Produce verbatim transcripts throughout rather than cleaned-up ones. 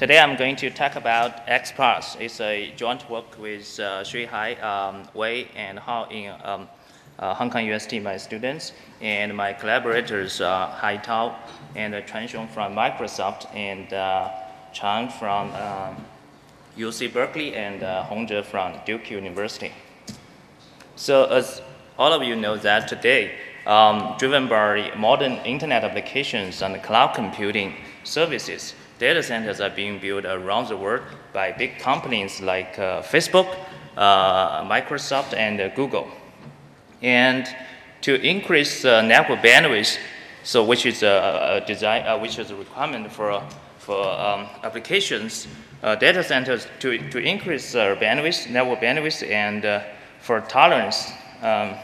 Today I'm going to talk about XPath. It's a joint work with uh, Shui Hai, um, Wei, and Hao in um, uh, Hong Kong U S T, my students, and my collaborators, uh, Hai Tao and uh, Chuan Xiong from Microsoft, and uh, Chang from um, U C Berkeley, and uh, Hongzhe from Duke University. So as all of you know that today, um, driven by modern internet applications and cloud computing services, data centers are being built around the world by big companies like uh, Facebook, uh, Microsoft, and uh, Google. And to increase uh, network bandwidth, so which is a, a design, uh, which is a requirement for for um, applications, uh, data centers to to increase uh, bandwidth, network bandwidth, and uh, for tolerance. Um,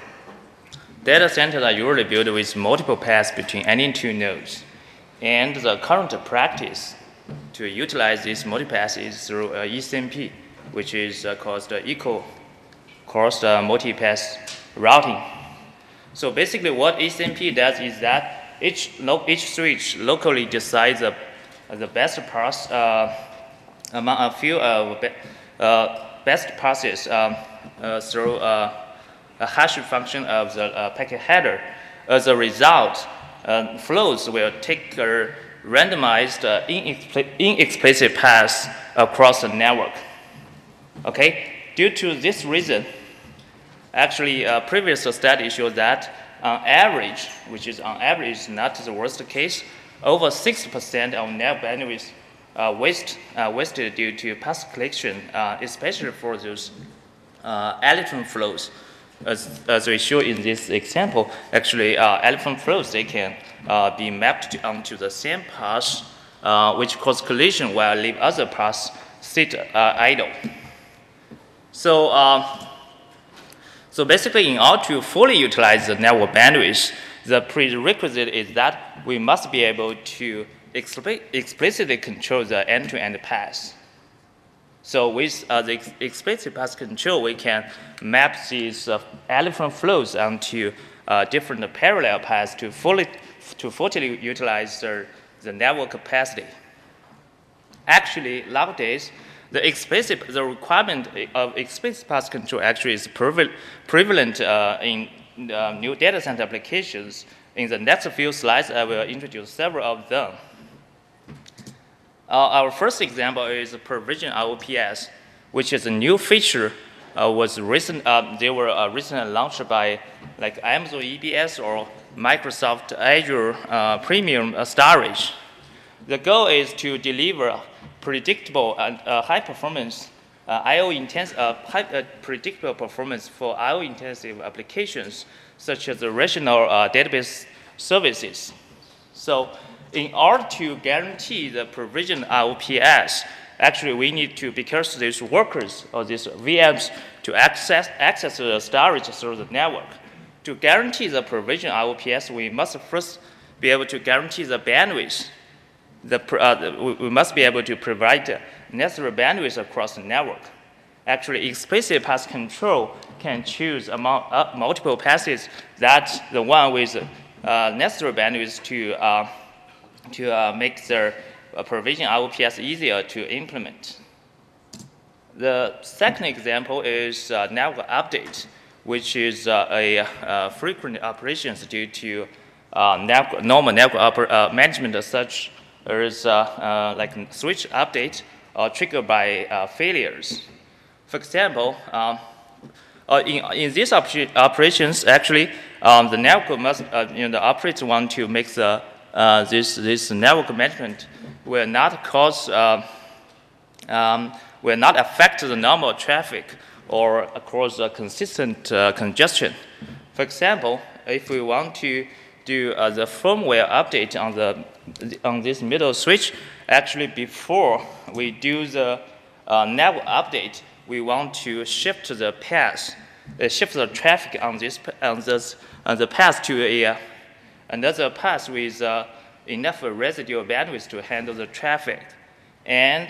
data centers are usually built with multiple paths between any two nodes. And the current practice to utilize this multipath is through uh, E C M P, which is uh, called uh, equal cross uh, multipath routing. So basically what E C M P does is that each, lo each switch locally decides the, uh, the best path uh, among a few uh, be uh, best passes um, uh, through uh, a hash function of the uh, packet header. As a result, Uh, flows will take a randomized uh, inexpl inexplicit path across the network. Okay, due to this reason, actually uh, previous study showed that on average, which is on average not the worst case, over sixty percent of network bandwidth uh, waste, uh, wasted due to path collection, uh, especially for those uh, electron flows. As, as we show in this example, actually, uh, electron flows, they can uh, be mapped to, onto the same path, uh, which cause collision while leave other paths sit uh, idle. So, uh, so basically, in order to fully utilize the network bandwidth, the prerequisite is that we must be able to expli explicitly control the end-to-end path. So with uh, the ex explicit path control, we can map these uh, electron flows onto uh, different parallel paths to fully to fully utilize the, the network capacity. Actually, nowadays, the explicit the requirement of explicit path control actually is prevalent uh, in uh, new data center applications. In the next few slides, I will introduce several of them. Uh, our first example is Provision I O P S, which is a new feature. Uh, was recent. Uh, they were uh, recently launched by like Amazon E B S or Microsoft Azure uh, Premium uh, Storage. The goal is to deliver predictable and uh, high performance uh, I O intense, uh, high, uh, predictable performance for I O intensive applications such as the relational uh, database services. So, in order to guarantee the provision I O P S, actually we need to, because these workers or these V Ms to access, access the storage through the network. To guarantee the provision I O P S, we must first be able to guarantee the bandwidth. The, uh, we must be able to provide necessary bandwidth across the network. Actually, explicit path control can choose among uh, multiple paths that the one with uh, necessary bandwidth to uh, to uh, make the uh, provision I O P S easier to implement. The second example is uh, network update, which is uh, a uh, frequent operations due to uh, network, normal network uh, management such as uh, uh, like switch update or triggered by uh, failures. For example, um, uh, in, in these op operations, actually, um, the network must, uh, you know, the operators want to make the Uh, this, this network management will not cause, uh, um, will not affect the normal traffic or cause a consistent uh, congestion. For example, if we want to do uh, the firmware update on, the, on this middle switch, actually before we do the uh, network update, we want to shift the path, uh, shift the traffic on this, on this, on the path to a another path with uh, enough residual bandwidth to handle the traffic. And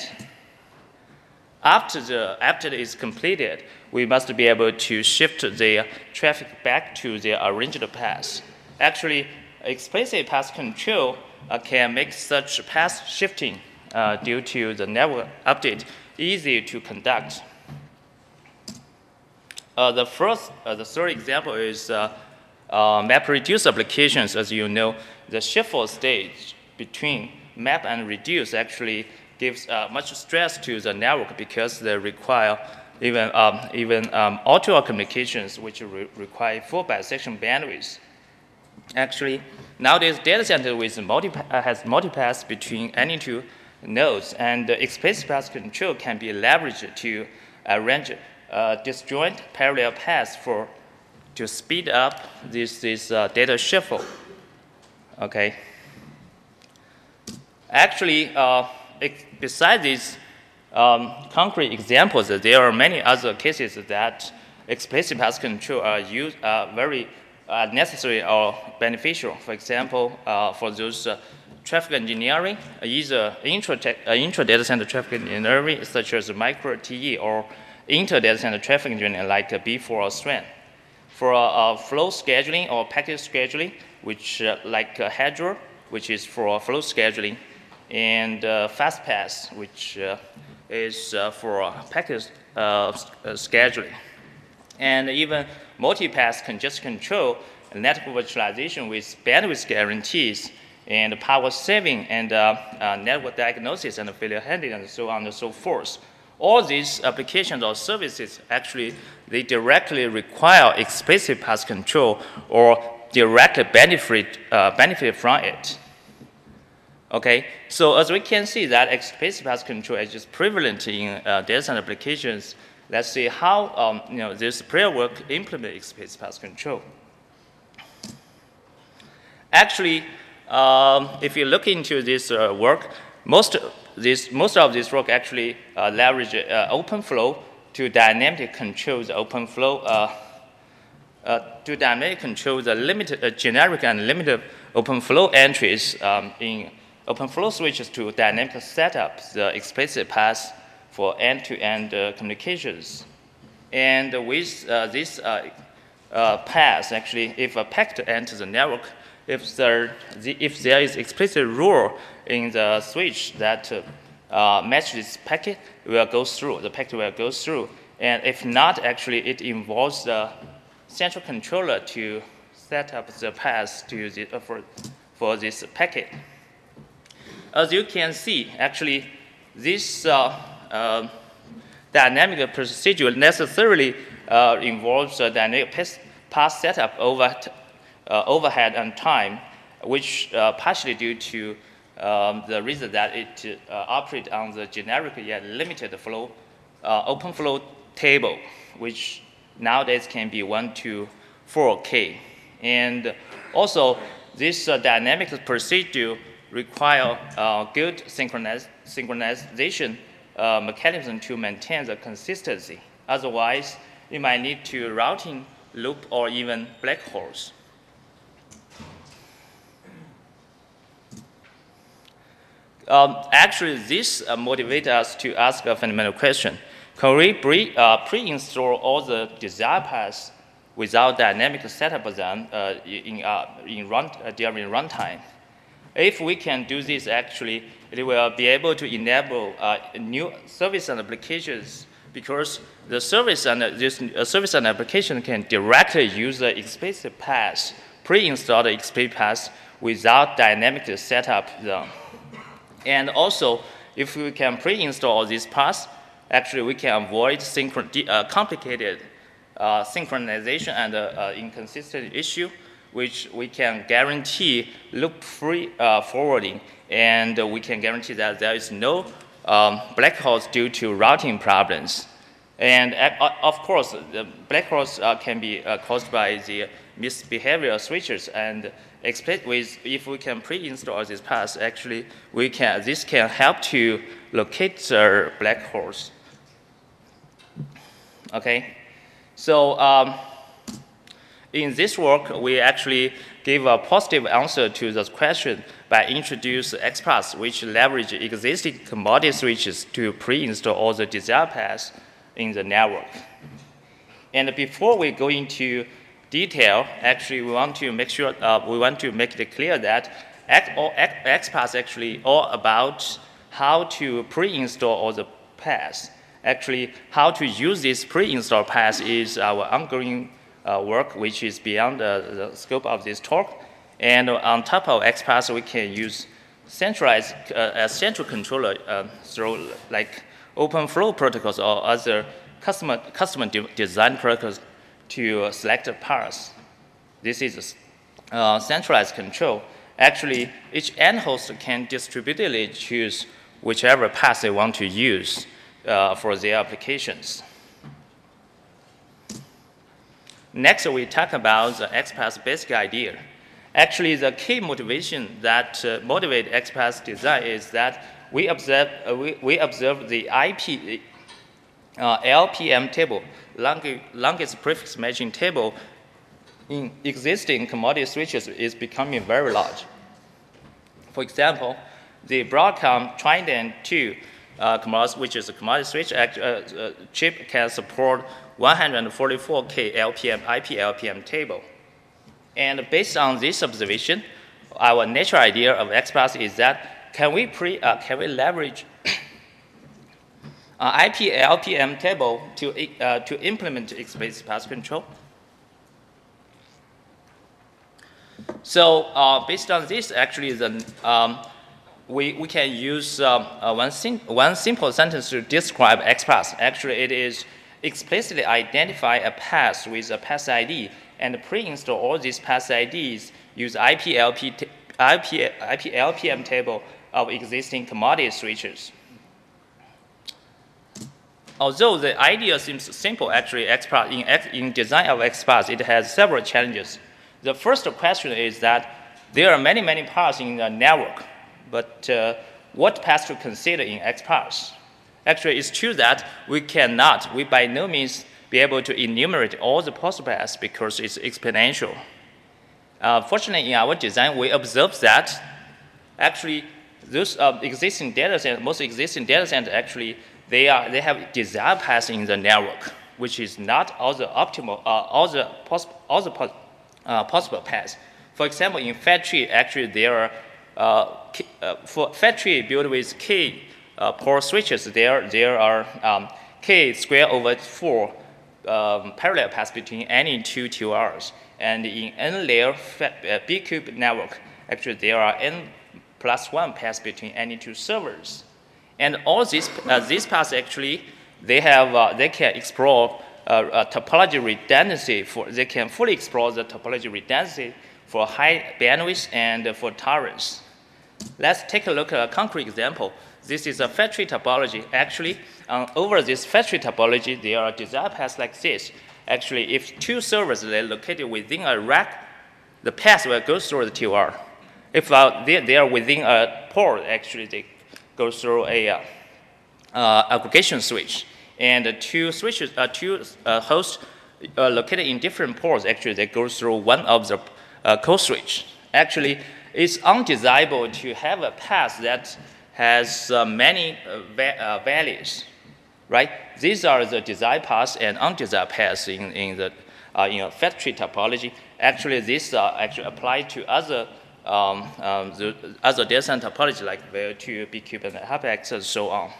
after, the, after it is completed, we must be able to shift the traffic back to the original path. Actually, explicit path control uh, can make such path shifting uh, due to the network update easy to conduct. Uh, the first, uh, the third example is uh, uh, map-reduce applications. As you know, the shuffle stage between map and reduce actually gives uh, much stress to the network because they require even, um, even um, auto communications, which re require full bisection bandwidth. Actually, nowadays data center with multi uh, has multipath between any two nodes, and the explicit path control can be leveraged to arrange uh, disjoint parallel paths for to speed up this this uh, data shuffle. Okay. Actually, uh, besides these um, concrete examples, there are many other cases that explicit path control are used uh, very uh, necessary or beneficial. For example, uh, for those uh, traffic engineering, uh, either intra, uh, intra data center traffic engineering, such as micro T E, or inter data center traffic engineering, like uh, B four or SRAM. For uh, uh, flow scheduling or packet scheduling, which uh, like uh, Hedra, which is for flow scheduling, and uh, FastPass, which uh, is uh, for uh, packet uh, uh, scheduling. And even multipath congestion control, network virtualization with bandwidth guarantees, and power saving, and uh, uh, network diagnosis, and failure handling, and so on and so forth. All these applications or services, actually, they directly require explicit path control or directly benefit, uh, benefit from it. Okay, so as we can see that explicit path control is just prevalent in uh, data center applications. Let's see how um, you know, this prayer work implement explicit path control. Actually, um, if you look into this uh, work, most this most of this work actually uh, leverage uh, OpenFlow to dynamically control the OpenFlow uh, uh, to dynamically control the limited uh, generic and limited OpenFlow entries um, in OpenFlow switches to dynamically set up the explicit path for end-to-end uh, communications. And with uh, this uh, uh, path, actually, if a packet enters the network, if there, the, if there is explicit rule in the switch that uh, uh, matches this packet, it will go through, the packet will go through. And if not, actually, it involves the central controller to set up the path to the, uh, for, for this packet. As you can see, actually, this uh, uh, dynamic procedure necessarily uh, involves a dynamic path setup over, uh, overhead and time, which uh, partially due to um, the reason that it uh, operates on the generic yet limited flow, uh, open flow table, which nowadays can be one to four K. And also, this uh, dynamic procedure require uh, good synchroniz synchronization uh, mechanism to maintain the consistency. Otherwise, you might need to routing loop or even black holes. Um, actually, this uh, motivates us to ask a fundamental question. Can we pre, uh, pre-install all the desired paths without dynamic setup of them uh, in, uh, in run, uh, during runtime? If we can do this, actually, it will be able to enable uh, new service and applications, because the service and uh, this uh, service and application can directly use the explicit path, pre-install the explicit path without dynamically set up them. And also, if we can pre-install these paths, actually we can avoid synchron uh, complicated uh, synchronization and uh, uh, inconsistent issue, which we can guarantee loop-free uh, forwarding, and uh, we can guarantee that there is no um, black holes due to routing problems. And uh, of course, the black holes uh, can be uh, caused by the misbehavior switches, and expect with if we can pre-install this path, actually we can this can help to locate the black holes. Okay, so. Um, In this work, we actually gave a positive answer to this question by introducing X path, which leverage existing commodity switches to pre-install all the desired paths in the network. And before we go into detail, actually, we want to make sure uh, we want to make it clear that X, all, X path actually all about how to pre-install all the paths. Actually, how to use this pre-install paths is our ongoing uh, work, which is beyond the, the scope of this talk. And on top of XPath, we can use centralized uh, a central controller uh, through like OpenFlow protocols or other customer customer de design protocols to uh, select a path. This is a uh, centralized control. Actually, each end host can distributedly choose whichever path they want to use uh, for their applications. Next, we talk about the XPath basic idea. Actually, the key motivation that uh, motivate XPath design is that we observe, uh, we, we observe the I P, uh, L P M table, long, longest prefix matching table in existing commodity switches is becoming very large. For example, the Broadcom Trident two uh, commodity, which is a commodity switch uh, uh, chip, can support one hundred forty-four K L P M, I P L P M table. And based on this observation, our natural idea of XPath is that can we, pre, uh, can we leverage uh, I P L P M table to, uh, to implement explicit path control? So uh, based on this, actually, then um, we, we can use um, uh, one, sim one simple sentence to describe XPath. Actually, it is explicitly identify a path with a path I D and pre-install all these path I Ds, use I P L P M table of existing commodity switches. Although the idea seems simple, actually, XPath, in, in design of XPath, it has several challenges. The first question is that there are many, many paths in the network, but uh, what path to consider in XPath? Actually, it's true that we cannot, we by no means be able to enumerate all the possible paths because it's exponential. Uh, fortunately, in our design, we observed that actually those uh, existing data centers, most existing data centers, actually, they, are, they have desired paths in the network, which is not all the optimal, uh, all the, poss all the pos uh, possible paths. For example, in FAT tree, actually, there are, uh, uh, for FAT tree built with K uh, port switches, there, there are um, K squared over four Um, parallel paths between any two T O Rs. And in N-layer uh, B-cube network, actually there are N plus one paths between any two servers. And all these, uh, these paths actually, they, have, uh, they can explore uh, topology redundancy. For, they can fully explore the topology redundancy for high bandwidth and for torrents. Let's take a look at a concrete example. This is a FAT tree topology. Actually, um, over this FAT tree topology, there are desired paths like this. Actually, if two servers are located within a rack, the path will go through the T O R. If uh, they, they are within a port, actually, they go through a uh, uh, aggregation switch. And uh, two switches, uh, two uh, hosts uh, located in different ports, actually, they go through one of the uh, co-switch. Actually, it's undesirable to have a path that has uh, many uh, va uh, values, right? These are the desired paths and undesired paths in, in the uh, in a FAT tree topology. Actually, these are actually applied to other um, um, the other data center topology like V L two, B-cube, and HyperX, and so on.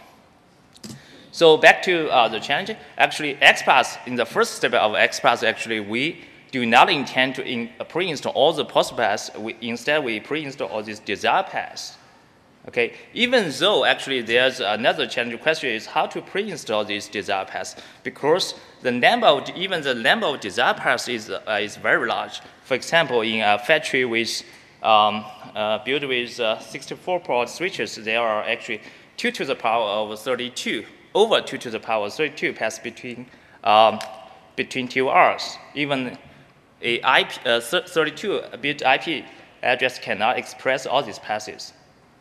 So back to uh, the challenge. Actually, XPath, in the first step of XPath, actually we do not intend to in, uh, pre-install all the possible paths. We, instead, we pre-install all these desired paths. Okay, even though actually there's another challenging question is how to pre-install these desired paths, because the number of, even the number of desired paths is, uh, is very large. For example, in a FAT tree with um, uh, built with uh, sixty-four port switches, there are actually two to the power of thirty-two, over two to the power of thirty-two paths between um, between T O Rs. Even a I P, uh, thirty-two bit I P address cannot express all these paths.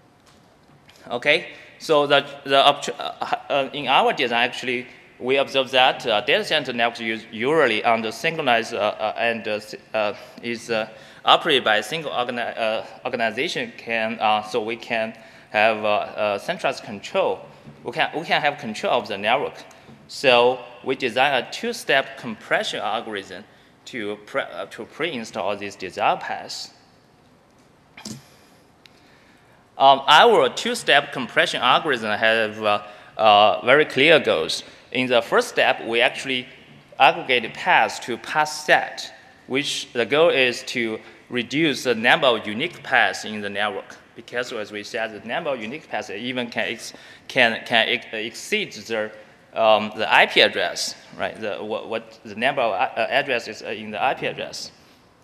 Okay, so the, the uh, uh, in our design, actually, we observe that uh, data center networks use usually under synchronized uh, uh, and uh, uh, is uh, operated by a single organi uh, organization. Can uh, so we can have uh, uh, centralized control. We can we can have control of the network. So we design a two-step compression algorithm to pre uh, to pre-install these desired paths. Um, our two-step compression algorithm have uh, uh, very clear goals. In the first step, we actually aggregate paths to path set, which the goal is to reduce the number of unique paths in the network. Because as we said, the number of unique paths even can ex can can ex exceed the um, the I P address, right? The what, what the number of uh, addresses in the I P address.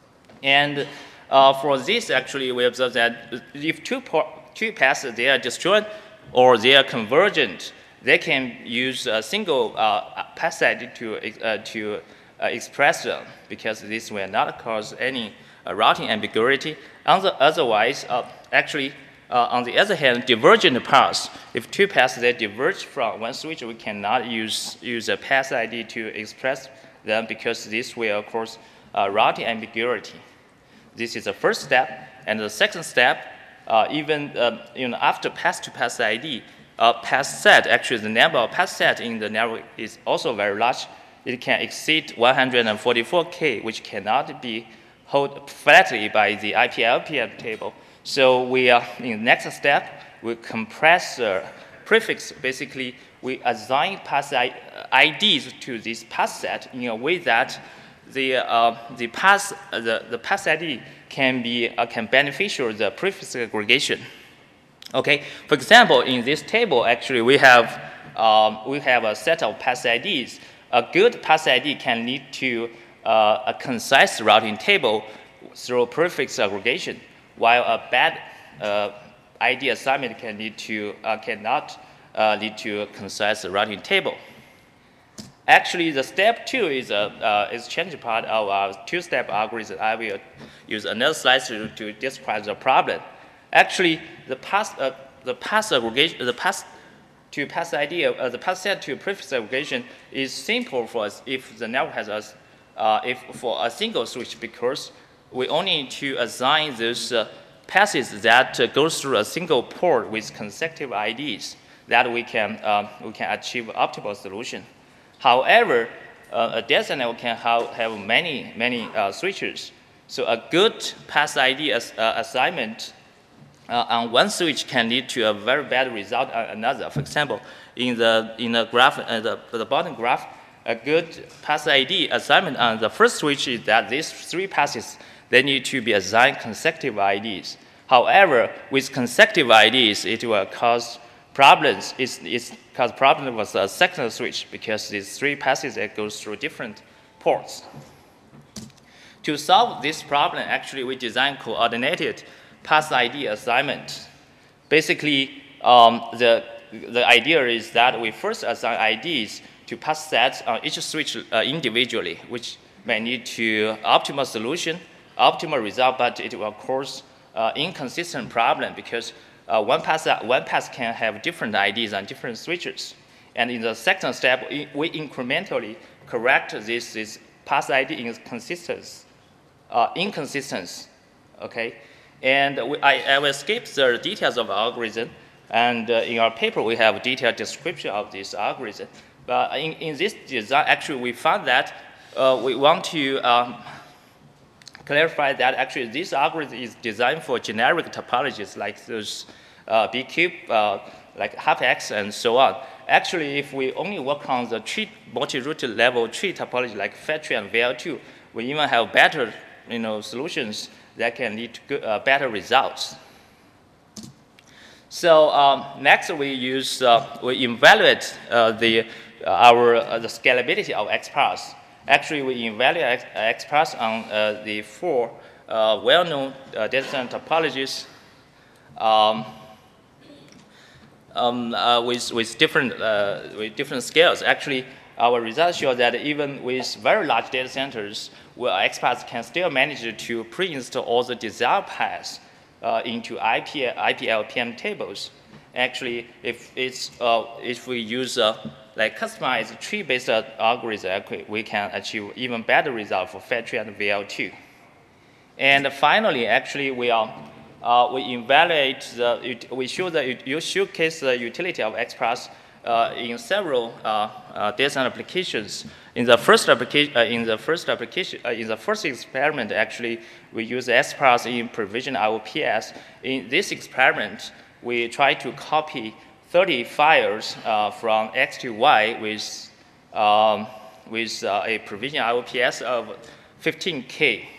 And uh, for this, actually, we observe that if two two paths they are disjoint or they are convergent, they can use a single uh, path I D to uh, to uh, express them, because this will not cause any uh, routing ambiguity. Otherwise, uh, actually, uh, on the other hand, divergent paths, if two paths they diverge from one switch, we cannot use use a path I D to express them, because this will cause uh, routing ambiguity. This is the first step, and the second step, uh, even uh, you know after path-to-path I D, uh, path set actually the number of path set in the network is also very large. It can exceed one hundred forty-four K, which cannot be held flatly by the I P L P M table. So we are in the next step, we compress the prefix. Basically, we assign path I Ds to this path set in a way that the uh, the path the the path I D can be uh, can beneficial the prefix aggregation. Okay. For example, in this table, actually we have um, we have a set of path I Ds. A good path I D can lead to uh, a concise routing table through prefix aggregation, while a bad uh, I D assignment can lead to uh, cannot uh, lead to a concise routing table. Actually, the step two is a uh, is change part of our two-step algorithm. I will use another slide to, to describe the problem. Actually, the path uh, the path aggregation the path to path I D uh, the path set to prefix aggregation is simple for us if the network has a uh, if for a single switch, because we only need to assign those uh, passes that uh, goes through a single port with consecutive I Ds, that we can um, we can achieve optimal solution. However, uh, a data center can have, have many, many uh, switches. So a good path I D as, uh, assignment uh, on one switch can lead to a very bad result on another. For example, in the, in the graph, uh, the, the bottom graph, a good path I D assignment on the first switch is that these three passes, they need to be assigned consecutive I Ds. However, with consecutive I Ds, it will cause problems. It's, it's cause problem was a second switch, because these three passes that goes through different ports. To solve this problem, actually we designed coordinated path I D assignment. Basically, um, the the idea is that we first assign I Ds to path sets on each switch uh, individually, which may lead to optimal solution, optimal result, but it will cause uh, inconsistent problem, because Uh, one path one path can have different I Ds on different switches. And in the second step, we incrementally correct this, this path I D inconsistency. Uh, inconsistency, okay? And we, I, I will skip the details of the algorithm. And uh, in our paper, we have a detailed description of this algorithm. But in, in this design, actually, we found that uh, we want to um, clarify that actually this algorithm is designed for generic topologies like those uh, B cube, uh, like half X, and so on. Actually, if we only work on the tree, multi-root level tree topology like fat tree and V L two, we even have better, you know, solutions that can lead to good, uh, better results. So um, next, we use uh, we evaluate uh, the uh, our uh, the scalability of X paths. Actually, we evaluate X paths on uh, the four uh, well-known uh, data center topologies um, um, uh, with, with, different, uh, with different scales. Actually, our results show that even with very large data centers, well, X paths can still manage to pre-install all the desired paths uh, into I P, I P L P M tables. Actually, if, it's, uh, if we use uh, like customized tree-based algorithm, we can achieve even better result for fat tree and V L two. And finally, actually, we are uh, we evaluate the we show the you showcase the utility of X paths uh, in several uh, uh, data center applications. In the first application, uh, in the first application, uh, in the first experiment, actually, we use X paths in provision I O P S. In this experiment, we try to copy thirty files uh, from X to Y with, um, with uh, a provision I O P S of fifteen K.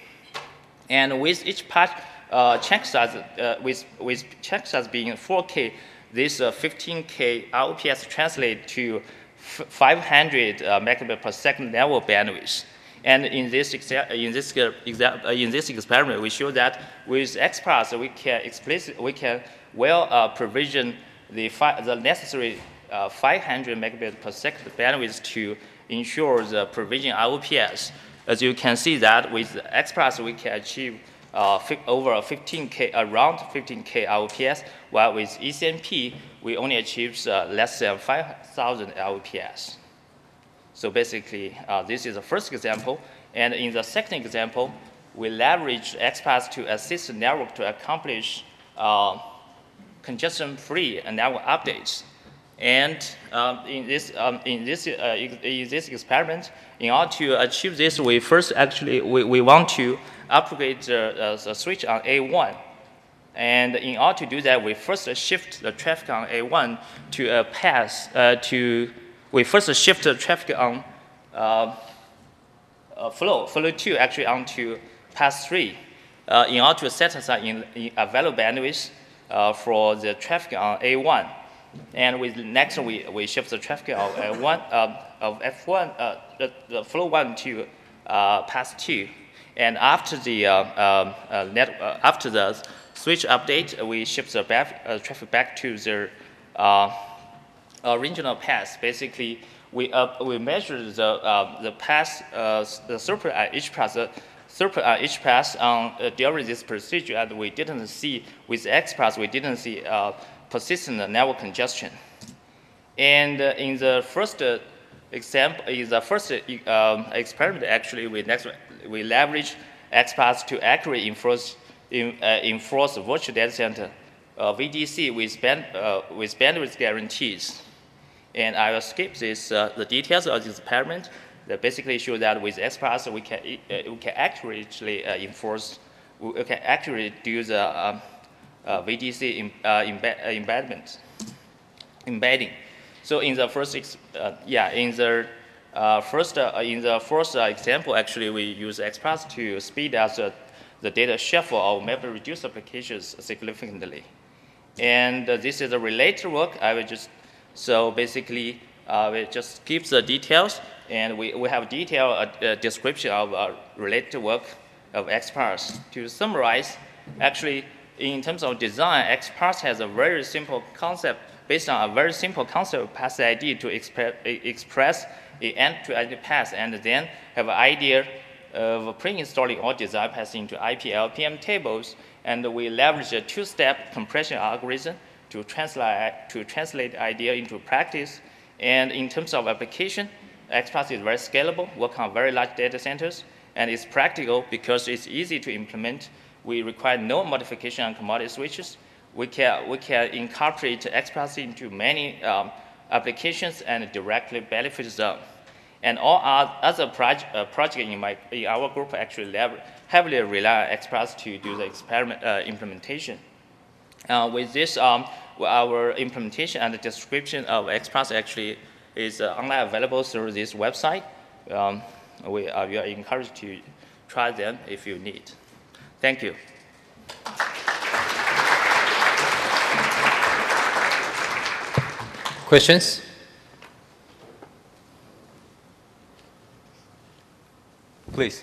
And with each patch uh, check size, uh, with, with check size being four K, this uh, fifteen K I O P S translates to five hundred uh, megabit per second level bandwidth. And in this, in this, uh, in this experiment, we show that with XPath, we can explicit, we can well uh, provision the, the necessary uh, five hundred megabit per second bandwidth to ensure the provision I O P S. As you can see that with XPath, we can achieve uh, over fifteen K, around fifteen K I O P S, while with E C M P, we only achieve uh, less than five thousand I O P S. So basically, uh, this is the first example. And in the second example, we leverage XPath to assist the network to accomplish uh, congestion-free network updates. And um, in this um, in this uh, in this experiment, in order to achieve this, we first actually we, we want to upgrade the, uh, the switch on A one. And in order to do that, we first shift the traffic on A one to a path uh, to we first shift the traffic on uh, uh, flow flow two actually onto path three uh, in order to set aside in, in available bandwidth uh, for the traffic on A one. And with next we, we shift the traffic of uh, one uh, of F one uh, the, the flow one to uh, path two. And after the uh, um, uh, net uh, after the switch update, we shift the back, uh, traffic back to the uh, original path. Basically, we uh, we measure the uh, the path uh, the throughput at each path the throughput at each path on uh, during this procedure, and we didn't see with XPath we didn't see uh, persistent network congestion. And uh, in the first uh, example, in the first uh, um, experiment, actually we next we leverage XPath to accurately enforce in, uh, enforce virtual data center uh, V D C with band uh, with bandwidth guarantees. And I will skip this, uh, the details of this experiment that basically show that with XPath we can, uh, we can accurately uh, enforce, we can accurately do the um, uh, V D C in, uh, embed, uh, embedment, embedding. So in the first, uh, yeah, in the uh, first, uh, in the first uh, example, actually we use XPath to speed up the, the data shuffle of memory reduced applications significantly. And uh, this is a related work. I will just So basically, uh, we just keep the details, and we, we have detailed uh, description of uh, related work of XPath. To summarize, actually, in terms of design, XPath has a very simple concept based on a very simple concept of path I D to expre express a end-to-end path, and then have an idea of pre-installing all design paths into I P L P M tables, and we leverage a two-step compression algorithm to translate, to translate idea into practice. And in terms of application, XPath is very scalable, work on very large data centers, and it's practical because it's easy to implement. We require no modification on commodity switches. We can, we can incorporate XPath into many um, applications and directly benefit them. And all our other project, uh, projects in, my, in our group actually heavily rely on XPath to do the experiment uh, implementation. Uh, with this, um, our implementation and the description of XPath actually is uh, online available through this website. Um, we, uh, we are encouraged to try them if you need. Thank you. Questions? Please.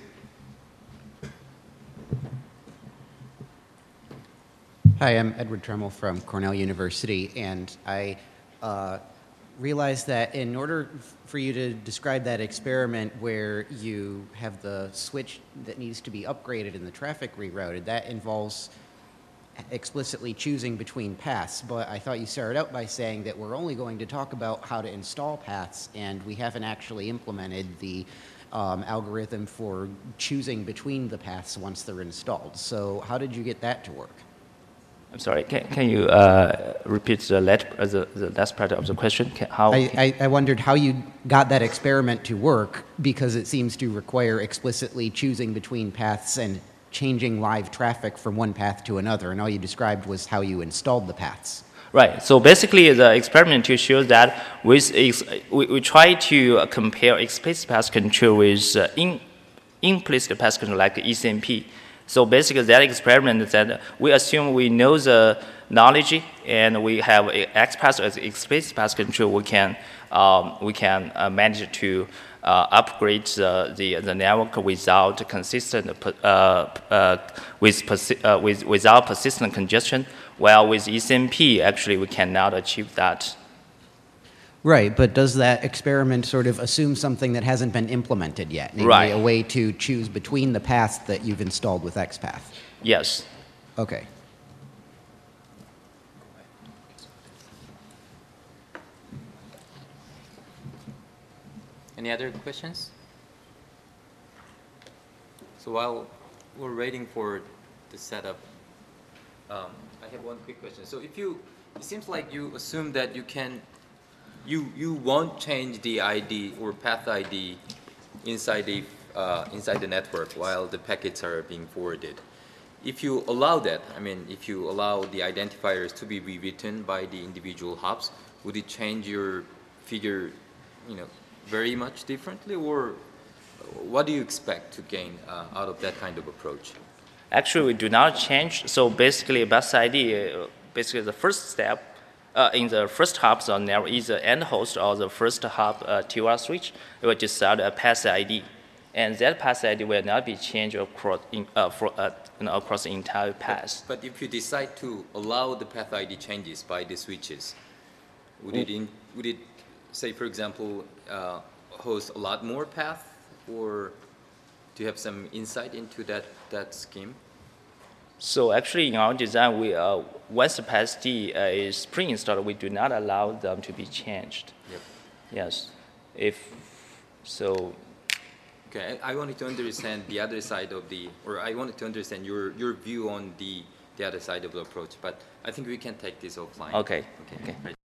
Hi, I'm Edward Tremmel from Cornell University, and I uh, realized that in order for you to describe that experiment where you have the switch that needs to be upgraded and the traffic rerouted, that involves explicitly choosing between paths. But I thought you started out by saying that we're only going to talk about how to install paths, and we haven't actually implemented the um, algorithm for choosing between the paths once they're installed. So how did you get that to work? I'm sorry, can, can you uh, repeat the, let, uh, the, the last part of the question? Can, how I, I, I wondered how you got that experiment to work, because it seems to require explicitly choosing between paths and changing live traffic from one path to another, and all you described was how you installed the paths. Right. So basically, the experiment to show that with ex we, we try to compare explicit path control with uh, in, implicit path control like E C M P. So basically, that experiment is that we assume we know the knowledge and we have X path as explicit path control. We can um, we can uh, manage to uh, upgrade the, the the network without consistent uh, uh, with, persi uh, with without persistent congestion. While with E C M P, actually, we cannot achieve that. Right, but does that experiment sort of assume something that hasn't been implemented yet? Namely, right. a way to choose between the paths that you've installed with X path? Yes. Okay. Any other questions? So while we're waiting for the setup, um, I have one quick question. So if you, it seems like you assume that you can, you you won't change the I D or path I D inside the uh, inside the network while the packets are being forwarded. If you allow that, I mean, if you allow the identifiers to be rewritten by the individual hops, would it change your figure, you know, very much differently, or what do you expect to gain uh, out of that kind of approach? Actually, we do not change. So basically, bus I D, uh, basically the first step uh, in the first hops on network is the end host or the first hop uh, T O R switch. It will decide a path I D, and that path I D will not be changed across in, uh, for, uh, you know, across the entire path. But, but if you decide to allow the path I D changes by the switches, would it in, would it say, for example, uh, host a lot more path, or do you have some insight into that, that scheme? So actually, in our design, we uh, once the path D uh, is pre-installed, we do not allow them to be changed. Yep. Yes. If so. Okay, I, I wanted to understand the other side of the, or I wanted to understand your your view on the the other side of the approach. But I think we can take this offline. Okay. Okay. Okay. Right.